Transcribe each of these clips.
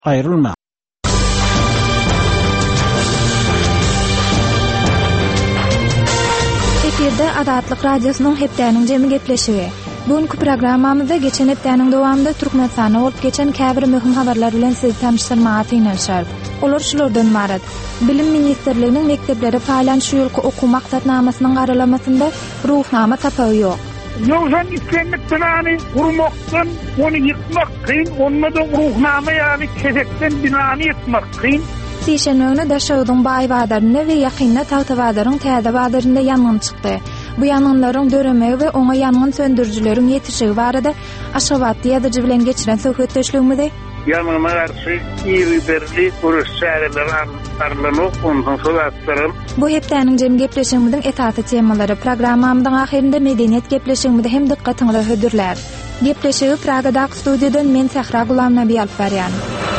Ayrılma. Eferde Adatlyk Radiosynyň hepdäniň jemy gepleşigi. Bugünkü programmamyzda geçen hepdäniň dowamında Türkmenistanda bolup geçen käbir möhüm habarlar bilen sizi tanıştyrmagy planlaşar. Olar şulardan ibaret: Bilim Ministrliginiň mekteplere faýlan şu ýylky okuw maksatnamasynyň garalamasynda ruhnama tapagy ýok. Yoksa İslamiyet binanı kurmaktan, onu yıkmak kıyın, onunla da ruhname yani kesekten binanı yıkmak kıyın. Sişenöňe daşawydyň baýbadaryna we ýakynda tawtawadaryň täze badarynda ýangyn çykdy. Bu ýangynlaryň döremegi we oňa ýangyn söndürjüleriň ýetişigi barada Aşgabat ýadyjy bilen geçiren söhbetleşigimizde Yanına karşı iri berli görüşçäler arlanıp ondan sonra atlarım. Bu hepdäniň jemy gepleşigimiziň esasy temalary. Programmamyzyň ahirinde medeniýet gepleşigimizde hem dikkatiňizi hödürler. Gepleşigi Pragadak studiýadan men Sahra Gulamnaby alyp barýan.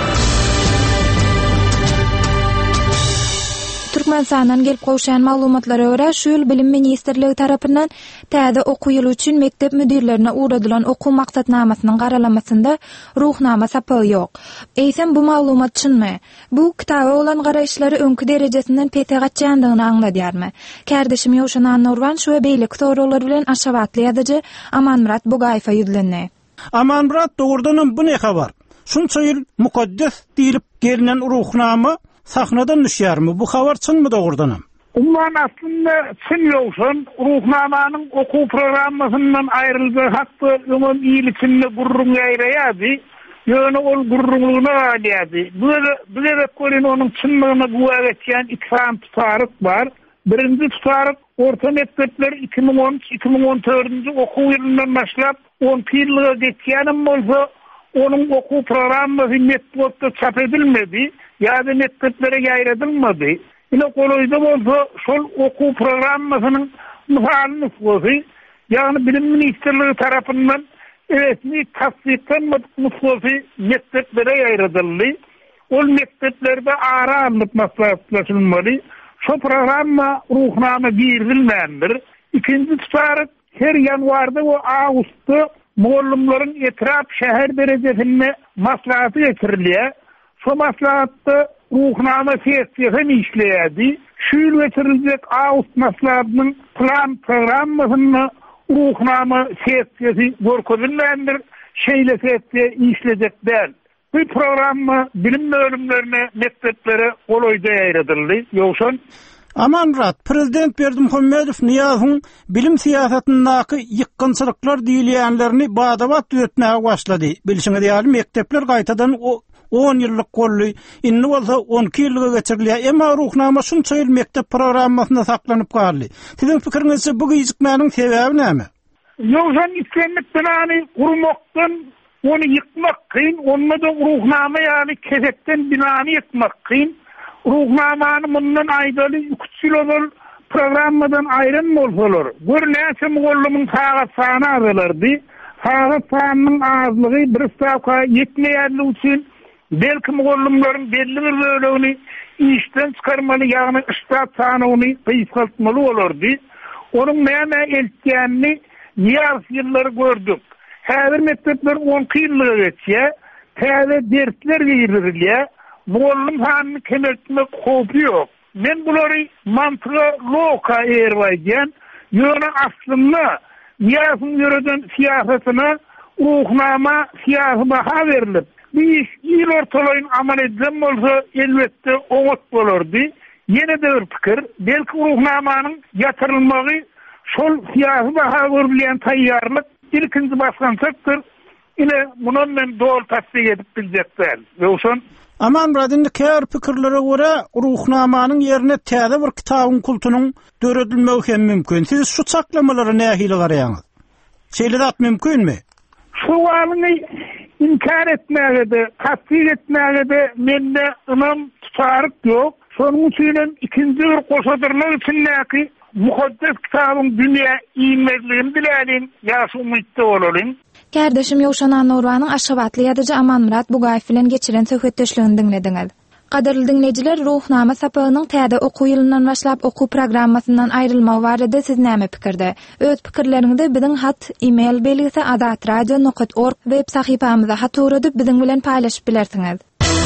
Türkmenistandan gelip gowşan maglumatlara görä, şu ýyl Bilim Ministrligi tarapyndan täze okuw ýyly üçin mektep müdirlerine uğradylan okuw maksatnamasynyň garalamasynda ruhnama sapagy ýok. Eýsem bu maglumat çynmy? Bu kitaba olan garaýşlary öňkü derejesinden pete gatjandygyny aňladýarmy? Kärdeşim Ýowşan Nurwan şu we beýlik soralar bilen Aşgabatly ýadyjy Amanmurat Bugaýfa ýüzlendi. Amanmurat, dogurdanam bu ne habar? Şunça ýyl mukaddes diýilip gelinen ruhnama sahnadan düşýärmi? Bu habar çynmy dogurdanam? Umman aslında çyn ýoksun, ruhnamanyň okuw programmasyndan aýrylgy hatda öňün iýlikinde gurrun ýaýraýady. Ýöne ol gurrunlygyna galýady. Bu sebep bilen onuň çynlygyna guwat etýän iki tutaryk bar. Birinji tutaryk orta mekdepler 2013-2014-nji okuw ýylyndan başlap 10 ýyllyga geçýänim bolsa, onuň okuw programmasy networkda çap edilmedi. ýa-da mekteplere ýaýradylmady. Ine goloýda bolsa, şol okuw programmasynyň mysaly nüsgasy, ýagny Bilim Ministrligi tarapyndan resmi tasdiklenmedi nüsgasy mekteplere ýaýradyldy. Ol mekteplerde ara alyp maslahatlaşylmaly. Şo programma ruhnama girilmändir. Ikinji tutaryk her ýanwarda we awgustda mugallimlaryň etrap şäher derejesinde maslahaty geçirilýär. Şu maslahatda ruhnama sessiýasy işleýärdi. Şu ýyl geçiriljek awgust maslahatynyň plan programmasyny ruhnama sessiýasy görkezilmändir. Şeýle sessiýa işlejek däl. Bu programma bilim bölümlerine, mekteplere goloýda ýaýradyldy. Ýokşan Amanmurat, Prezident Berdimuhammedow Niýazyň bilim siýasatyndaky ýykgynçylyklar diýilýänlerini badabat düzetmäge başlady. Bilşiňiz ýaly mektepler gaýtadan 10 ýyllyk golly, inni bolsa 12 ýyllyga geçirilýär. Emma ruhnama şunça ýyl mektep programmasyna saklanyp galdy. Siziň pikiriňizçe bu gyzykmanyň sebebi näme? Ýoksa İslamiyet binany kurmakdan, onu yıkmak kıyın, onunla da ruhnama yani kesekten binanı yıkmak kıyın. Ruhnamanı bundan aydalı 3 ýyl ol programmadan aýrym bolsalar. Görnäçe mugallimyň sagat sany azalardy. Sagat sanynyň azlygy bir stavka ýetmeýärli üçin belki mugallimlaryň belli bir bölegini işden çykarmaly, ýagny iştat sanyny pyşgaltmaly bolardy. Onuň näme eltýänini ýaz ýyllary gördük. Häzir mektepler 10 ýyllyga geçýär, täze dersler berilýär. Mugallim hanyny kemertmek hopy ýok. Men bulary mantyga loka erwaýdan, ýöne aslynda ýasyň ýöreden siýasatyna ruhnama siýasy baha berilip, bir ýyl ortalaryň amal edilýän bolsa elbetde oňat bolardy. Ýene de bir pikir, belki ruhnamanyň ýatyrylmagy şol siýasy baha berilýän taýýarlyk ilkinji basgançaktır. Ine munan men dol tasdik edip biljekler. Ýokşan Amanmurat'ın kär pikirlere göre ruhnamanyň ýerine täze bir kitabyň kultunyň döredilmegi hem mümkin. Siz şu çaklamalaryna nähili garaýaňyz? Şeýle mümkinmi? Şu walyny inkar etmäge, tasdik etmäge mende ynam tutaryk ýok. Şonuň üçin ikinji bir goşadyrlyk üçin näki mukaddes kitabyň dünýä iýmezligini bilälim, ýa-da umytda bolalım. Kärdeşim Ýowşan Nurwanyň Aşgabatly ýadyjy Amanmurat Bugaýew bilen geçiren söhbetleşigini dinlediňiz. Gaderly dinleýijiler, ruhnama sapagynyň täze okuw ýylyndan başlap okuw programmasyndan aýrylmagy barada siz näme pikirde? Öz pikirleriňizi biziň hat, e-mail belgisi azatradio.org web sahypamyza hat uradyp biziň bilen paýlaşyp bilersiňiz.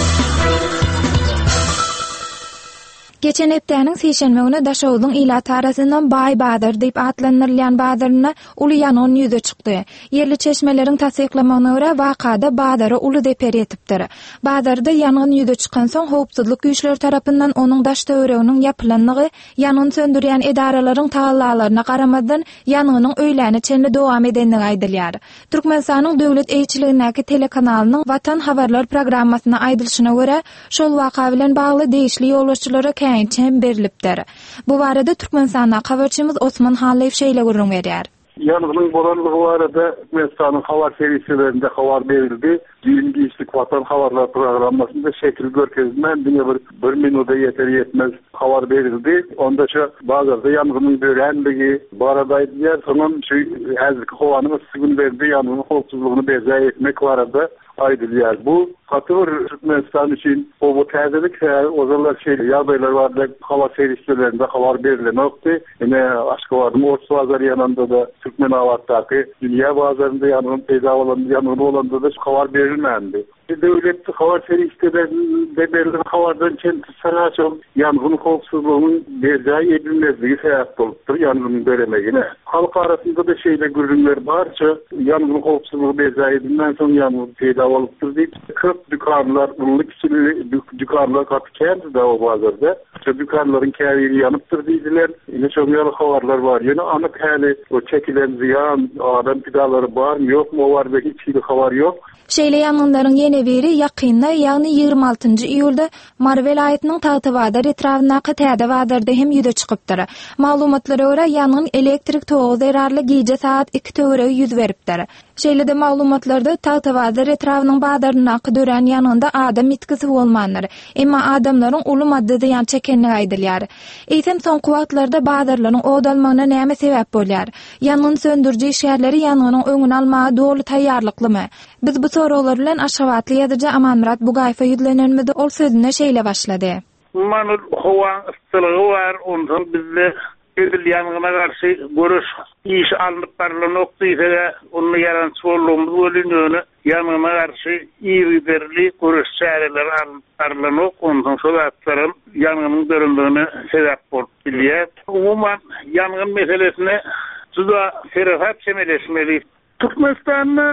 Geçen hepdäniň seşenme güni Daşowdyň ýylat arasyndan Baý Badar diýip atlanyrlan bazaryna uly ýanyň ýüze çykdy. Yerli çeşmeleriň tasdiklamagyna görä wakada bazary uly deper etipdir. Bazarda ýanyň ýüze çykan soň howpsuzlyk güýçleri tarapyndan onuň daş töwereginiň ýapylanlygy ýanyny söndürýän edaralaryň taýlalaryna garamadan ýanynyň öýläni çenli dowam edenligi aýdylýar. Türkmenistanyň döwlet eýçiligindäki telekanalynyň Watan habarlar programmasyna aýdylyşyna görä şol waka bilen bagly değişli ýolbaşçylara çem berilipdir. Bu barada Türkmenistana habarçymyz Osman Hallaýew şeýle görüň berýär. Yanğının boranlığı arada Türkmenistan'ın havar servislerinde havar verildi. Birinci işlik Vatan Havarlar programmasında şekil görkezmen bir minuta yeter yetmez havar verildi. Onda şu bazıda yanğının börenligi baradaydılar. Sonun şu azlık hovanın ısıgın verdi yanğının hoşsuzluğunu bezay etmek varada aydılıyor. Bu katır Türkmenistan için bu təzelik o zamanlar yağdaylar vardı. Hava servislerinde havar verilen nokta. Yine aşkı vardı. Orta Pazar yanında da Türkmen havattaki dünya bazarında yanğının peyda olan yanğının olanda da havar verilmendi. Devletli havar servislerinde verilen havardan kendisi sanaçım yanğının hoşsuzluğunun bezay edilmezliği sebep oluptur yanğının veremegine. Halk arasında da şeyle görünümler varsa yanğının hoşsuzluğu bezay edilmeden sonra yanğının peyda oluptur deyip dükkanlar, ululik dükkanlar katı kendi de o bazarda. Dükkanların kâviri yanıptır deydiler. Yine çömyalı havarlar var. Yine anık hali o çekilen ziyan, adam pidaları var mı yok mu o var ve hiç şeyli havar yok. Şeýle ýanyňlaryň ýene biri ýakynda, ýagny 26-njy iýulda Marvel aýatynyň Tagtybadar etrawyndaky täze badarda hem ýüze çykypdyr. Maglumatlara görä ýanyň elektrik togy zerarly gije saat 2 töweregi ýüz beripdir. Şeýle de maglumatlarda Tagtybadar etrawynyň badaryna dören ýanynda adam mitkisi bolmanlar. Emma adamlaryň uly madda ýan çekenligi aýdylýar. Eýsem soňky wagtlarda badarlaryň odalmagyna näme sebäp bolýar? Ýanyň söndürji işgärleri ýanynyň öňüni almaga dogry taýýarlyklymy? Biz bu soralar bilen Aşgabatly ýazyjy Amanmurat Bugaýew ýüzlenmede ol sözüne şeýle başlady. Manul howa ıstylygy var, ondan bizde edil ýanyna garşy görüş iş alınıp barly noktaýda onu yaran sorulmaz bolýany ýanyna garşy ýerli görüş çäreleri alyp barly ondan şolatlarym ýanynyň görünmegine sebäp bolup bilýär. Umuman ýanyň meselesine juda serhat çemeleşmeli. Türkmenistan'da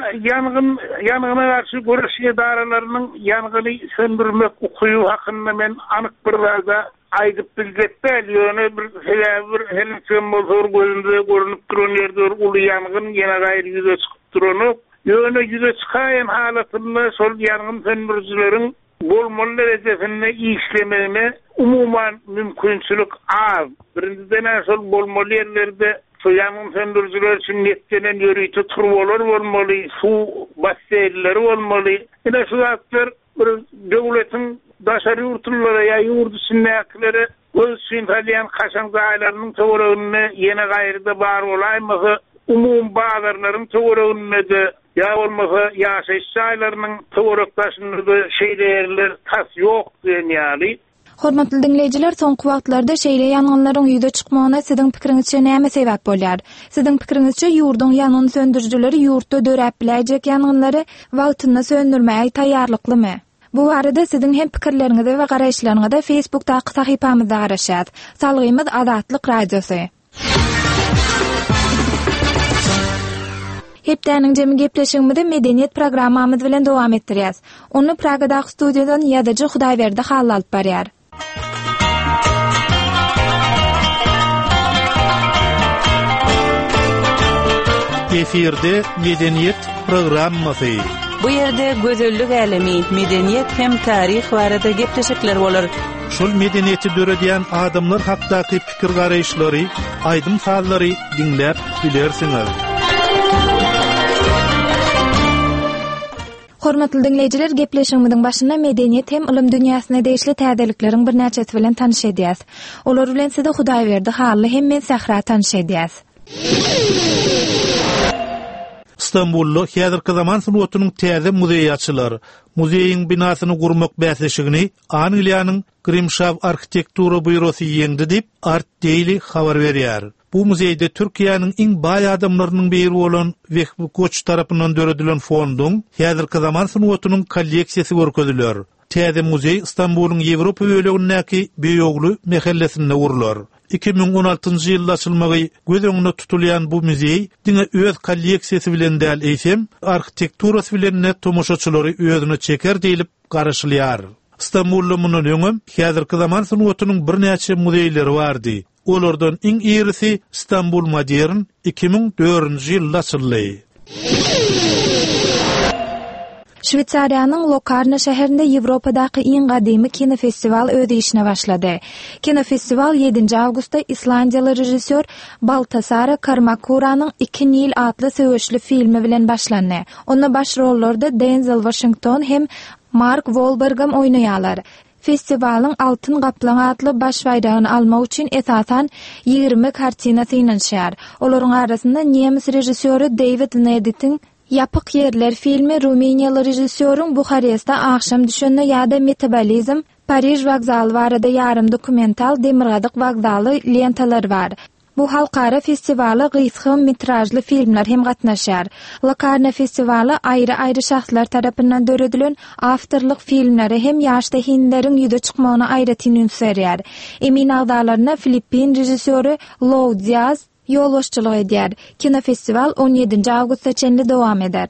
yangına karşı görüş edaralarynyň yangını söndürmek ukuyu hakkında men anık bir raza aýdyp bilgetdi. Ýöne bir helçem motor gözünde görünüp duran ýerde uly yangyn ýene gaýry ýüze çykyp durany. Ýöne ýüze çykaýan halatynda şol yangyn söndürjileriň bolmaly derejesinde işlemegine umuman mümkinçilik az. Birinciden şol bolmaly ýerlerde yangın söndürücüler için netlenen yürüyüşü turbolar olmalı, su baseyleri olmalı. Yine şu zatlar bir devletin daşarı yurtlulara ya yurdu sünnetleri öz sünnetleyen kaşan zaylarının töweregine yine gayrıda bar olayması, umum bazarların töweregine de ya olmasa yaşayış saylarının töwerektaşında şeylerler tas yok diýýärler. Hormatly dinleýijiler, soňky wagtlarda şeýle ýanyňlaryň ýüze çykmagyna siziň pikiriňizçe näme sebäp bolýar? Siziň pikiriňizçe ýurduň ýanyň söndürjileri ýurtda döräp biläjek ýanyňlary wagtynda söndürmäge taýýarlyklymy? Bu arada siziň hem pikirleriňizi we garaşlaryňyzy Facebookdaky sahypamyzda garaşýar. Salgymyz Azatlyk radiosy. Hepdäniň jemy gepleşigimizde medeniýet programmamyz bilen dowam etdirýäs. Onu Pragadaky studiýadan ýazyjy Hudaýberdi Hall alyp barýar. Efirde medeniýet programmasy. Bu ýerde gözellik alemy, medeniýet hem taryh barada gepleşikler bolar. Şol medeniýeti döredýän adamlar hakdaky pikir garaýşlary, aýdym sallary dinläp bilersiňiz. Hormatly dinleýijiler, gepleşigimiziň başynda medeniýet hem ilim dünýäsine değişli täzeliklerin bir näçesi bilen tanyş edýäs. Olar bilen sizi Hudaýberdi Hall hem men Sahra tanyş edýäs. İstanbullu häzirki zaman sunuwatynyň täze muzeýi açylar. Muzeýiň binasyny gurmak bäsleşigini Angliýanyň Grimshaw arkitektura bürosu ýeňdi diýip Art Daily habar berýär. Bu muzeýde Türkiýanyň iň baý adamlarynyň biri bolan Vehbi Koç tarapyndan döredilen fonduň häzirki zaman sunuwatynyň kolleksiýasy görkezilýär. Täze muzey İstanbul'un Ýewropa bölegindäki Beýogly mehellesinde gurulýar. 2016-njy ýylda açylmagy göz öňünde tutulýan bu muzey diňe öz kolleksiýasy bilen däl eýsem, arhitekturasy bilen tomoşaçylary özüne çeker diýilip garaşylýar. İstanbul'da munun öňüm häzirki zaman sunuwatynyň birnäçe muzeýleri bardy. Olardan iň ýerisi İstanbul Modern 2004-nji ýylda açyldy. Şwitsariýanyň Locarno şäherinde Ýewropadaky iň gadymy kino festival öz işine başlady. Kino festival 7 awgustda Islandiýaly rejissor Baltasar Karmakuranyň 2 Nil adly söwüşli filmi bilen başlandy. Onda baş rollarda Denzel Washington hem Mark Wahlberg oýnaýarlar. Festivalın Altın Gaplan adlı baş bayrağını almak için esasen 20 kartina synanşýar. Olaryň arasynda Nemis rejissöri David Nedit'in Yapık Yerler filmi, Rumeniyalı rejissörün Bukarest'ta Akşam Düşenine ýa-da Metabolizm, Parij vagzaly barada yarım dokumental Demirgadyk vagzaly lentalar var. Bu halkara festivali gysga metrajly filmler hem gatnaşýar. Locarno festivali aýry-aýry şahslar tarapyndan döredilen awtorlyk filmleri hem ýaşda hinleriň ýüze çykmagyna aýratyn ünserýär. Emin agdalaryna Filippin rejissöri Lou Diaz ýolbaşçylyk edýär. Kino festival 17 awgustda çenli dowam eder.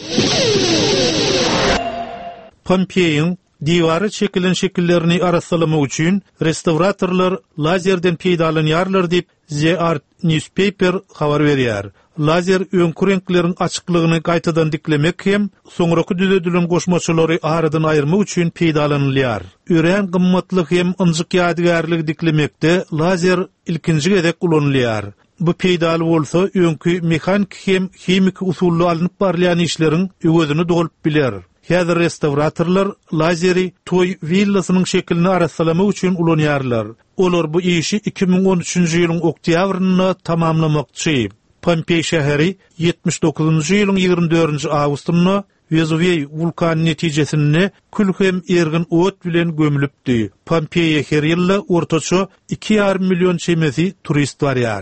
Pompeiýanyň diýwary çekilen şekillerini arasalamak üçin restauratörler lazerden peýdalanýarlar diýip The Art Newspaper habar berýär. Lazer öňkü renkleriň açyklygyny gaýtadan diklemek hem soňraky düzedilen goşmaçylary aradan aýyrmak üçin peýdalanylýar. Ören gymmatlyk hem ynjyk ýadygärlik diklemekde lazer ilkinji gezek ulanylýar. Bu peýdal bolsa öňkü mehanik hem hemik usully alınıp barlayan işleriň özüni dolup biler. Häzir restauratörler lazeri toy villasynyň şeklini arasalamak üçin ulanýarlar. Olar bu işi 2013-nji ýylyň oktýabrynda tamamlamakçy. Pompey şäheri 79-njy ýylyň 24-nji awgustynda Vezuviy vulkany netijesinde kül hem ergin ot bilen gömülipdi. Pompey'e her ýyly ortaça 2,5 milyon çemesi turist barýar.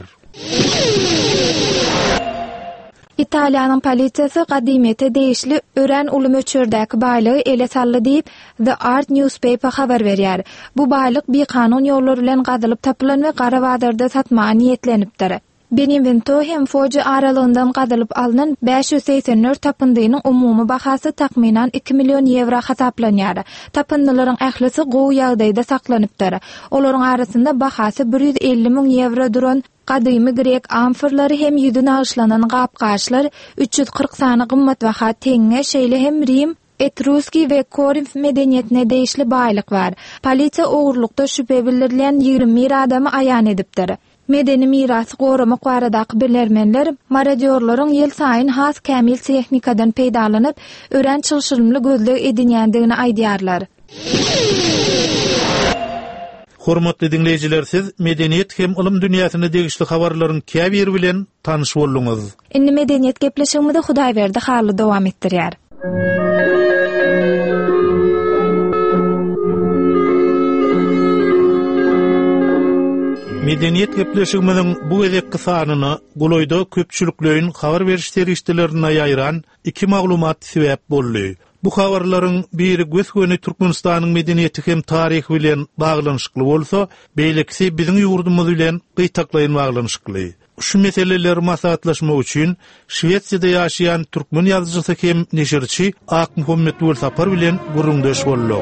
İtaliýanyň polisiýasy gadymete değişli ören uly möçürdäki baýlygy ele saldy diýip The Art Newspaper habar berýär. Bu baýlyk bir kanun ýolları bilen gadylyp tapylan we gara bazarda satmagy niýetlenipdir. Benevento hem Foji aralığından gadylyp alynan 584 tapındygynyň umumy bahasy takminan 2 milyon euro hasaplanýar. Tapındylaryň ählisi gowy ýagdaýda saklanypdyr. Olaryň arasynda bahasy 150 000 euro duran gadymy grek amforlary hem ýüdüne aşlanan gapgaçlar 340 sany gymmat baha teňe şeýle hem Rim, Etruski we Korinf medeniýetine değişli baýlyk var. Polisiýa ogurlukda şüphe bildirilýän 20 adamy aýan edipdir. Medeni mirasy goramak baradaky bilermenler maradiorlaryň ýyl saýyn has kämil tehnikadan peýdalanyp ören çylşyrymly gözleg edinýändigini aýdýarlar. Hormatly dinleyijiler, siz medeniýet hem ilim dünýäsyne degişli habarlaryň käbir bilen tanyş bolduňyz. Indi medeniýet gepleşigimizde Hudaýberdi haly dowam etdirýär. Medeniýet gepleşigimiziň bu gezekki sanyny Goloýda köpçülikleriň habar beriş terişçilerine ýaýran 2 maglumat sebäp boldy. Bu habarlaryň biri gösgöni Türkmenistanyň medeniýeti hem taryhy bilen baglanyşykly bolsa, beýlekisi biziň ýurdumyz bilen gytaklaýyn baglanyşykly. Şu meseleler maslahatlaşmak üçin Şwetsiýada ýaşaýan türkmen ýazgıçysy hem neşirçi Ak Muhammed Bolsapar bilen gurrundaş boldyk.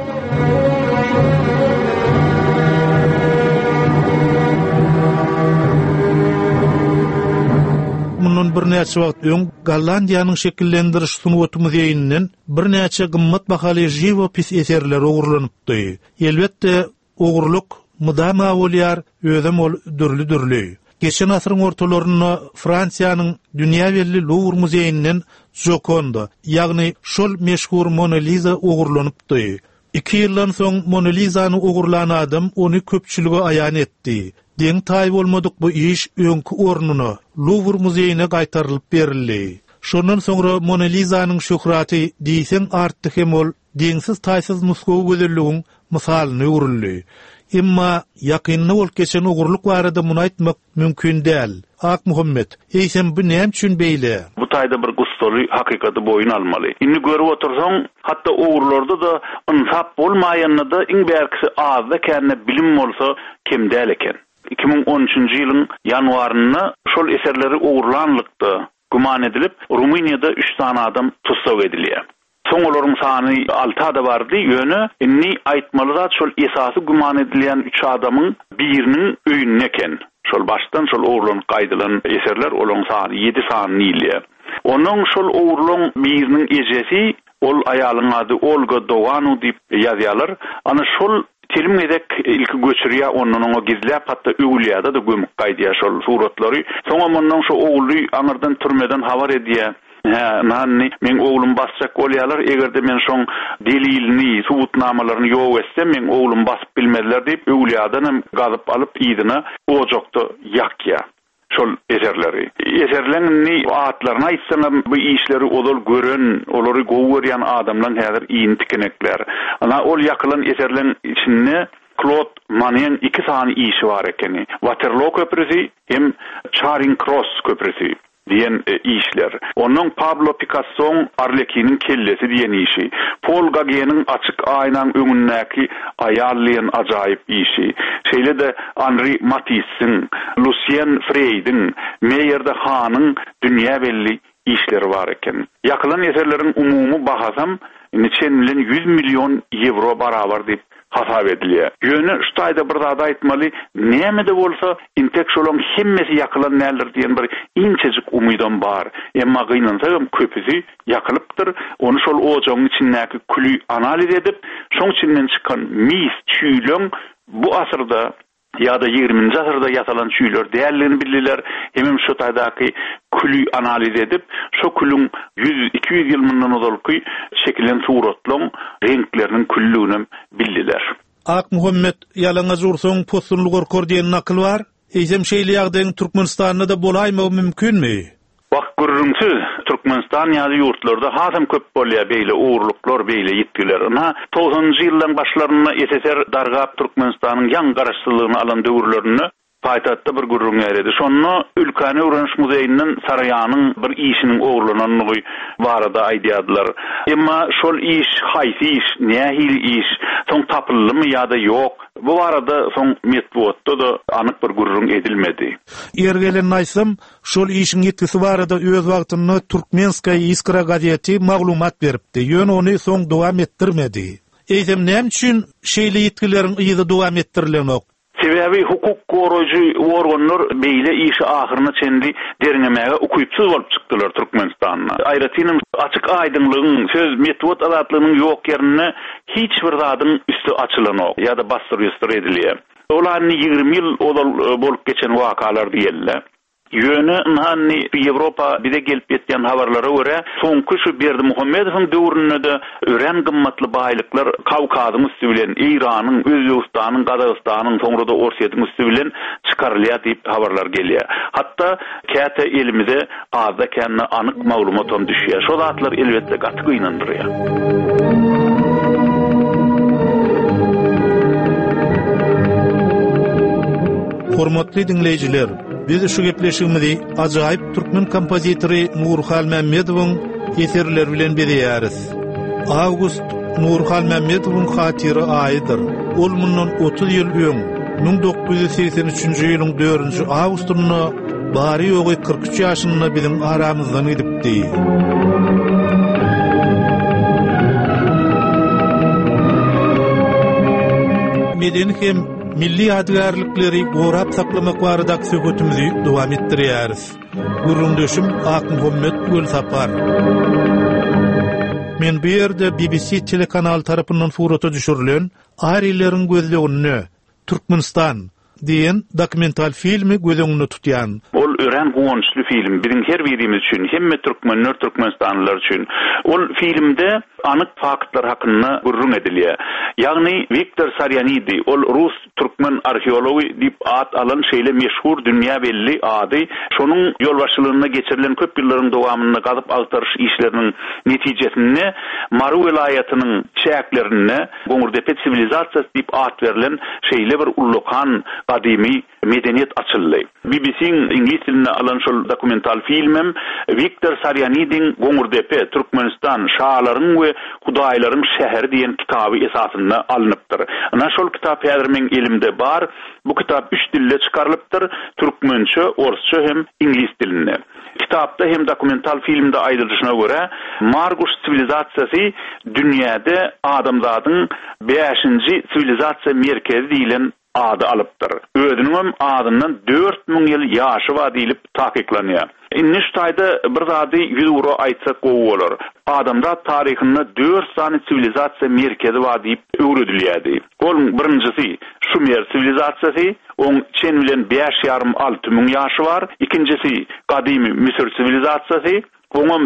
Mundan bir näçe wagt öň Gollandiýanyň şekillendiriş sunuwaty muzeýinden bir näçe gymmat bahaly живопис eserleri ogurlanypdy. Elbetde ogurluk mudama bolýar, özüm ol dürli. Geçen asyryň ortalaryna Fransiýanyň dünýä belli Louvre muzeýinden Joconde, ýagny şol meşhur Mona Lisa ogurlanypdy. 2 ýyldan soň Mona Lisany ogurlan adam ony köpçüligi aýan etdi. Deň taý bolmadyk bu iş öňkü ornuny Louvre muzeýine gaýtarylyp berildi. Şondan soňra Mona Lisanyň şöhraty diýsen artdy hem ol deňsiz taýsyz Moskow gözelligiň mysalyny urildi. Imma ýakynly bolup geçen ogurluk barada muny aýtmak mümkin däl. Ak Muhammed, eýsem bu näme üçin beýle? Bu taýda bir gustoly hakykaty boyun almaly. Indi görüp otursaň, hatda ogurlarda da insap bolmaýanyny da iň bärkisi azda känne bilim bolsa kimdäl eken. 2013-nji ýylyň ýanwaryny şol eserleri ogurlanlykda guman edilip Rumyniýada 3 tane adam tutsak edilýär. Soň olaryň sany 6 da bardy. Ýöne inni aýtmaly zat şol esasy guman edilýän 3 adamyň biriniň öýünde eken. Şol başdan şol ogurlan gaýdylan eserler olaň sany 7 sanyny ýylýar. Onuň şol ogurlan biriniň ejesi ol aýalyň ady Olga Dowanu diýip ýazýarlar. Ana şol terim edek ilki göçürýär, onuň gizläp hatda öwülýärde de gömük gaýdýar şol suratlary. Soňra onuň şo ogurly aňyrdan türmeden habar edýär. Nanni men oğlum basacak bolýarlar, egerde men şoň delilini, subutnamalaryny ýok etsem, men oğlum basyp bilmediler diýip öwlýadan gazyp alyp ýydyna ojokda ýakýar. Şol eserleri. Eserlerini atlaryna aýtsaňam bu işleri odol gören, olary gowy adamlar häzir iň tikenekler. Ana ol ýakylan eserlerin içinde Claude Monet'in 2 sany işi bar ekeni. Waterloo köprüsi hem Charing Cross köprüsi diyen işler. Onun Pablo Picasso'nun Arlekin'in kellesi diyen işi. Paul Gauguin'in açık aynan öňündäki ayarlayan acayip işi. Şeýle de Henri Matisse'in, Lucien Freyd'in, Meyer de Haan'ın dünya belli işleri var eken. Ýakylan eserlerin umumy bahasam, neçe 100 milyon euro barabar diýip hasap edilýär. Ýöne şu taýda bir zat aýtmaly, näme de bolsa intek şolum hemmesi ýakylan näler diýen bir inçejik umydam bar. Emma gynansa hem köpüsi ýakylypdyr. Onu şol ojagyň içindäki külü analiz edip, şoň içinden çykan mis çüýlüň bu asyrda ýa-da 20-nji asyrda ýasalan çüýler däliligini bildiler. Hemem şu taýdaky külü analiz edip, şo külüň 100-200 ýyl mundan ozalky şekillen suratlaryň renkleriniň küllüğini bildiler. Ak Muhammed, ýalaňa jursoň postunly gorkor diýen nakl bar. Eýsem şeýle ýagdaýyň Türkmenistanda da bolaýmy mümkinmi? Wagt görürüňsiz, Türkmenistan ýa-da ýurtlarda hasam köp bolýar beýle uğurluklar, beýle ýitgiler. Ana 90-njy ýyllaryň başlaryna SSR dargap Türkmenistanyň ýan garaşsyzlygyny alan döwürlerini paýtatda bir gurrun ýeredi. Şonu Ülkani Öwreniş Muzeýinden Saraýanyň bir işiniň ogurlananyny barada aýdýardylar. Emma şol iş haýsy iş, nähil iş, soň tapyldymy ýa-da ýok. Bu barada soň metbuatda da anyk bir gurrun edilmedi. Ýergelen aýsam, şol işiň ýetkisi barada öz wagtyny Türkmenskaya Iskra gazeti maglumat beripdi. Ýöne ony soň dowam etdirmedi. Eýsem näme üçin şeýle ýetkileriň ýygy dowam etdirilmek? Sebebi hukuk gorucu organlar beýle işi ahyryna çendi derňemäge ukuypsuz bolup çykdylar Türkmenistanyna. Aýratynyn açyk aýdynlygyň, söz metod azatlygynyň ýok ýerine hiç bir zadyň üstü açylanok ýa-da bastyrýar edilýär. Olaryny 20 ýyl bolup geçen wakalar diýerler. Ýöne hanni Ýewropa bize gelip ýetgen habarlara görä, soňky şu Berdi Muhammedowyň döwründe de ören gymmatly baýlyklar Kawkazyň üstü bilen, Iranyň, Özbegistanyň, Gazagystanyň, soňra da Orsiýatyň üstü bilen çykarylýar diýip habarlar gelýär. Hatda käte elimize azda känne anyk maglumatam düşýär. Şol zatlar elbetde gaty gynandyrýar. Hormatly dinleyijiler, biz şu gepleşigimizi ajaýyp türkmen kompozitory Nurhal Mämmedowyň eserleri bilen berýäris. Awgust Nurhal Mämmedowyň hatyry aýydyr. Ol mundan 30 ýyl öň 1983-nji ýylyň 4-nji awgustyny bary ýogy 43 ýaşynda biziň aramyzdan gidipdi. Medeni hem milli adlarlikleri gorap saklamak barada söhbetimizi dowam etdirýäris. Gurrundeşim Ak Muhammed Gülsapar. Men bu ýerde BBC telekanal tarapyndan surata düşürilen aýrylary gözlegini Türkmenistan, diyen dokumental filmi gözüňde tutýan. Ol ören goňçly film, biziň her birimiz üçin, hemme türkmenler, türkmenistanlylar üçin. Ol filmde anyk faktlar hakynda gurrun edilýär. Ýagny Viktor Saryanidi, ol Rus türkmen arheologi dip at alan şeýle meşhur dünýä belli ady, şonuň ýolbaşçylygyna geçirilen köp ýyllaryň dowamynda gazyp agtarış işleriniň netijesinde Maru welaýatynyň şäherlerine Goňurdepe sivilizasiýasy dip at berilen şeýle bir ullukan gadymy medeniýet açyldy. BBC'ň ingliz diline alan şol dokumental filmem Viktor Saryanidin Goňurdepe Türkmenistan şahlaryň we hudaýlaryň şäheri diýen kitaby esasynda alınıpdyr. Ana şol kitap häzir men elimde bar. Bu kitap 3 dilde çykarlypdyr: türkmençe, orsça hem ingliz dilinde. Kitapda hem dokumental filmde aýdylyşyna görä Marguş sivilizasiýasy dünýäde adamzadyň 5-nji sivilizasiýa merkezi diýilen ady alypdyr. Özüniň adyndan 4000 ýyl ýaşy bar diýilip takyklanyýar. Inni şu taýda bir zady ýüzüre aýtsak gowy bolar. Adamzat taryhynda 4 sany sivilizasiýa merkezi bar diýip öwredilýärdi. Ol birincisi Şumer sivilizasiýasy, oň çen bilen 5,5-6 min ýaşy bar. İkincisi gadymy Misir sivilizasiýasy, oňam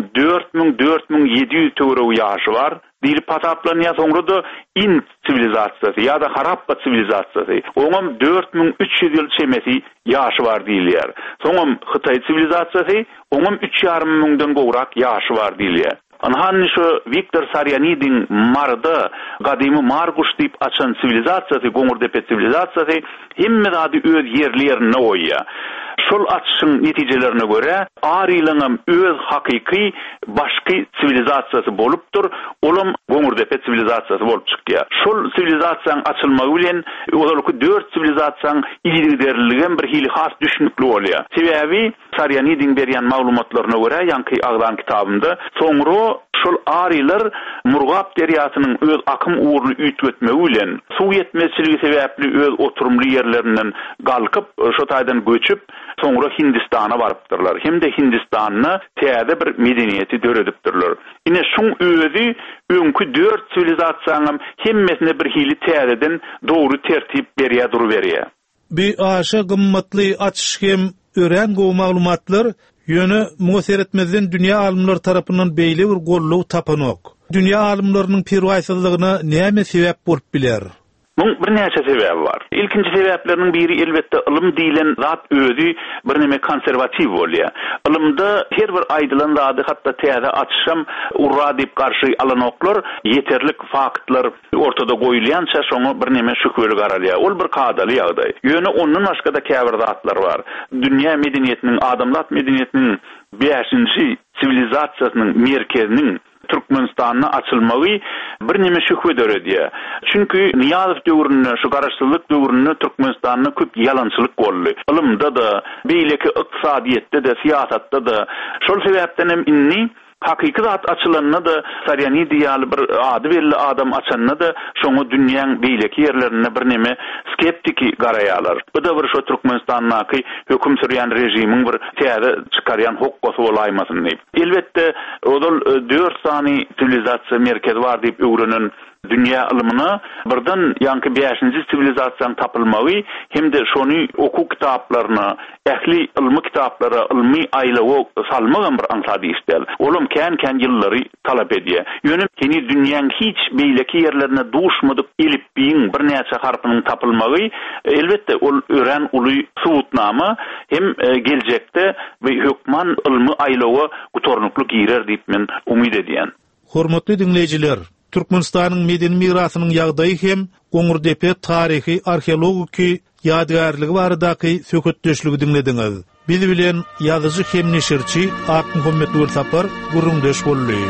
4700 töwre ýaşy bar. Diýilip hataplanýar. Soňra da Ind sivilizasiýasy ýa-da Harappa sivilizasiýasy, oňam 4300 ýyl çemesi ýaşy bar diýilýär. Soňam Hytaý sivilizasiýasy, oňam 3,5 miňden gowrak ýaşy bar diýilýär. Anhanny şu Viktor Saryanidin marda gadymy Marguş diýip açan sivilizasiýasy, Goňurdepe sivilizasiýasy hemme zady öz ýerlerine goýýar. Şol açyşyň netijelerine göre Arylaňam öz hakyky başky sivilizasiýasy bolupdyr. Olam Goňurdepe sivilizasiýasy bolup çykýar. Şol sivilizasiýaň açylmagy bilen olaryky 4 sivilizasiýaň ýygyderligen bir hili has düşnükli bolýar. Sebäbi Saryanidin berýän maglumatlaryna göre ýanky agdan kitabynda soňra şol Arylar Murgap derýasynyň öz akym uğruny üýtüp etmegi bilen suw ýetmezçiligi sebäpli öz oturumly ýerlerinden galkyp şo taýdan göçüp soňra Hindistana barypdyrlar. Hem de Hindistanyny täze bir medeniýeti döredipdirler. Ine şoň özü öňkü 4 sivilizasiýanyň hemmesine bir hili täzeden dogry tertip berýär, dur berýär. Bir aşa gymmatly açyş hem ören gowy maglumatlar ýöne museretmezden dünýä alymlary tarapyndan beýle bir golluw tapanok. Dünýä alymlarynyň pirwaýsyzlygyna näme sebäp bolup biler? Bunun bir näçe sebebi var. İlkinci sebäpleriniň biri elbetde ilm diýilen zat özü bir näme konserwatiw bolýar. Ilmda her bir aýdylan zady hatda täze açyşam urra diýip garşy alanoklar ýeterlik faktlar ortada goýulýança şoňa bir näme şükür garalýar. Ol bir kadaly ýagdaý. Ýöne ondan başga da käbir zatlar bar. Dünýä medeniýetiniň, adamzat medeniýetiniň 5-nji sivilizasiýasynyň merkeziniň Türkmenistan'a açılmagy bir näme şühwe döredýär. Çünki Niýazow döwründe, şu garaşsyzlyk döwründe Türkmenistan'da köp ýalançylyk boldy. Ilmda da, beýleki ykdysadyýetde de, siýasatda da. Şol sebäpden hem inni hakyky zat açylanna da Saryanidi ýaly bir ady belli adam açanna da şoňa dünýäň beýleki ýerlerine bir näme skeptiki garaýarlar. Bu da bir şu Türkmenistanyň höküm sürýän rejimiň bir täze çykarýan hokkosy bolaýmasyn diýip. Elbetde odal 4 sany sivilizasiýa merkezi bar diýip öwrenen dünýä ilmini birden ýanky 5-nji sivilizasiýaň tapylmagy hem de şonu oku kitaplaryna, ähli ilmi kitaplary, ilmi aýlagy salmagan bir ansady işler. Olam kän ýyllary talap edýär. Ýöne keni dünýäň hiç beýleki ýerlerine duşmadyk elipbiň bir näçe harpynyň tapylmagy elbetde ol ören uly suwutnama hem geljekde we hökman ilmi aýlagy gutornukly girer diýip men umyt edýän. Hormatly dinleýijiler, Türkmenistanyň medeni mirasynyň ýagdaýy hem Goňurdepe taryhy, arheologiki ýadgarlygy baradaky söhbetdeşligi dinlediňiz. Biz bilen ýazyjy hem neşirçi Ak Muhammed Ulsapar gurrundeş boldy.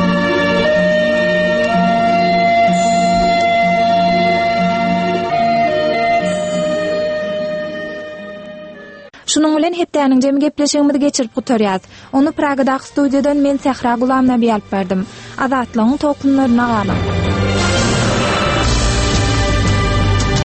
Şunun bilen hepdäniň jemy gepleşigimizi geçirip gutarýar. Onu Pragadaky studiýadan men Sehra Gulamnaby alyp berdim. Azatlygyň tokunlaryna galan.